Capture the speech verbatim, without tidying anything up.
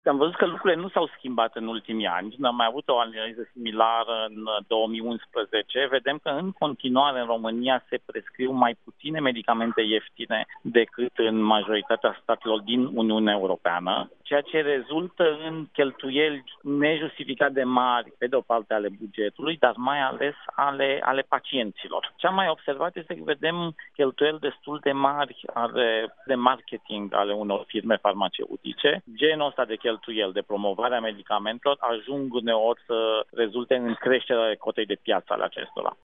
Am văzut că lucrurile nu s-au schimbat în ultimii ani. Am mai avut o analiză similară în două mii unsprezece. Vedem că în continuare în România se prescriu mai puține medicamente ieftine decât în majoritatea statelor din Uniunea Europeană, ceea ce rezultă în cheltuieli nejustificat de mari, pe de o parte ale bugetului, dar mai ales ale, ale pacienților. Ce am mai observat este că vedem cheltuieli destul de mari ale, de marketing ale unor firme farmaceutice. Genul ăsta de cheltuieli de promovare a medicamentelor ajung uneori să rezulte în creșterea cotei de piață ale acestora.